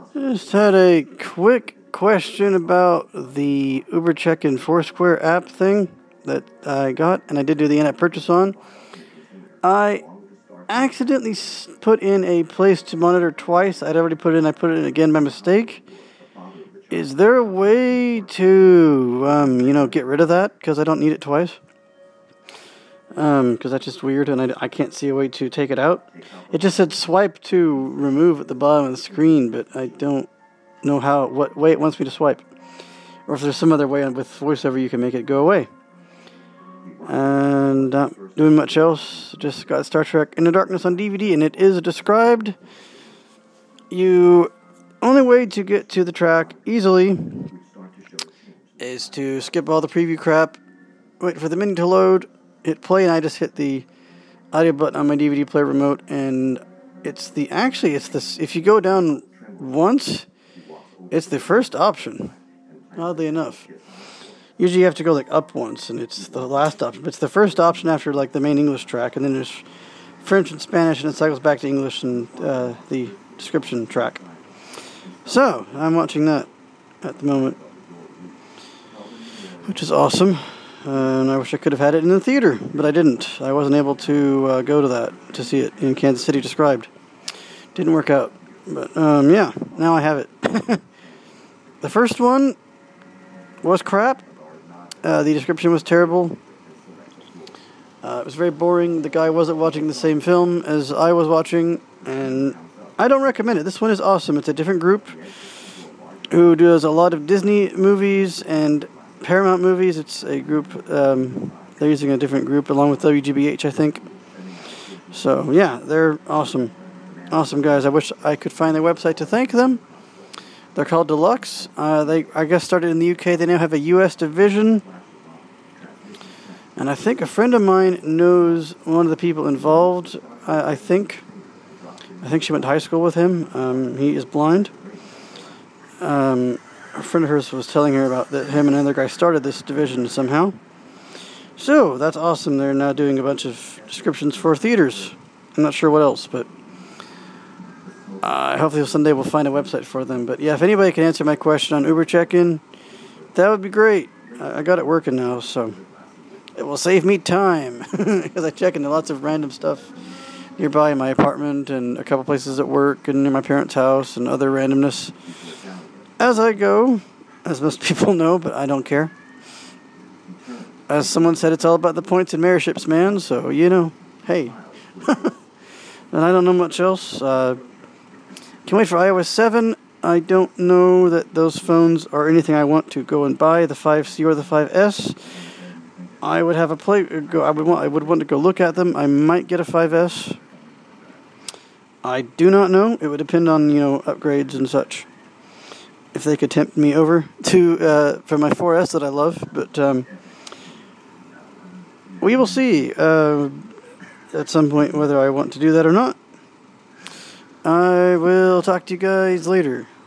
Just had a quick question about the Uber Check-in Foursquare app thing that I got, and I did do the in-app purchase on. I accidentally put in a place to monitor twice. I put it in again by mistake. Is there a way to, get rid of that? Because I don't need it twice. Because that's just weird, and I can't see a way to take it out. It just said swipe to remove at the bottom of the screen, but I don't know what way it wants me to swipe. Or if there's some other way with VoiceOver you can make it go away. And not doing much else. Just got Star Trek Into Darkness on DVD, and it is described. Only way to get to the track easily is to skip all the preview crap, wait for the menu to load, hit play, and I just hit the audio button on my DVD player remote, and it's this. If you go down once, it's the first option. Oddly enough, usually you have to go up once, and it's the last option. But it's the first option after the main English track, and then there's French and Spanish, and it cycles back to English and the description track. So I'm watching that at the moment, which is awesome. And I wish I could have had it in the theater, but I didn't. I wasn't able to go to that to see it in Kansas City described. Didn't work out. But, now I have it. The first one was crap. The description was terrible. It was very boring. The guy wasn't watching the same film as I was watching, and I don't recommend it. This one is awesome. It's a different group who does a lot of Disney movies and Paramount movies. It's a group, they're using a different group along with WGBH, I think. So, yeah, they're awesome. Awesome guys. I wish I could find their website to thank them. They're called Deluxe. They, I guess, started in the UK. They now have a US division. And I think a friend of mine knows one of the people involved. I think she went to high school with him. He is blind. A friend of hers was telling her about that him and another guy started this division somehow. So, that's awesome. They're now doing a bunch of descriptions for theaters. I'm not sure what else, but hopefully someday we'll find a website for them. But yeah, if anybody can answer my question on Uber check-in, that would be great. I got it working now, so it will save me time. Because I check into lots of random stuff nearby in my apartment and a couple places at work and near my parents' house and other randomness as I go, as most people know, but I don't care. As someone said, it's all about the points and mayorships, man, so, hey. And I don't know much else. Can't wait for iOS 7. I don't know that those phones are anything I want to go and buy, the 5C or the 5S. I would have I would want to go look at them. I might get a 5S. I do not know. It would depend on, upgrades and such. If they could tempt me over to for my 4S that I love, but we will see at some point whether I want to do that or not. I will talk to you guys later.